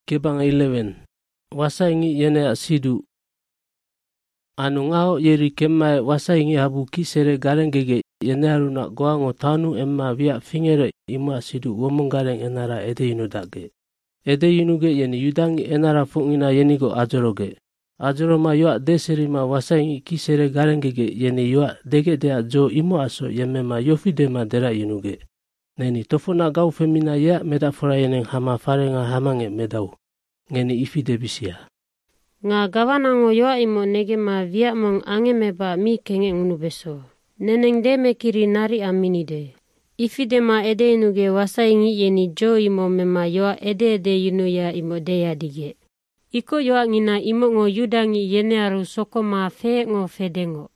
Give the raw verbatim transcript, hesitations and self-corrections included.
Kebang eleven. Wasaingi yene asidu. Anu ngao yeri kemai wasaingi habu kisere gareng gege yene haruna goango tanu emma via fingere imu asidu womong gareng enara ede yunu dage. Ede yunu ge yeni yudangi enara fungina yenigo ajoroge. Ajoro ma yoa deseri ma wasaingi kisere gareng gege yeni yoa dege dea jo imu aso yeme ma yofide ma dera yunu ge. Neni tofuna gau femina ya metafora yeneng hama farenga hamange medau. Ngeni ifide bisia. Nga gawanango yoa imo nege ma via mong ange meba mi kenge ngunu beso. Neneng deme kiri nari aminide. Ifide ma ede inuge wasaingi yeni jo imo mema yoa ede ede yunu ya imo deya dige. Iko yoa ngina imo ngo yudangi yene aru soko ma fe ngo fedengo.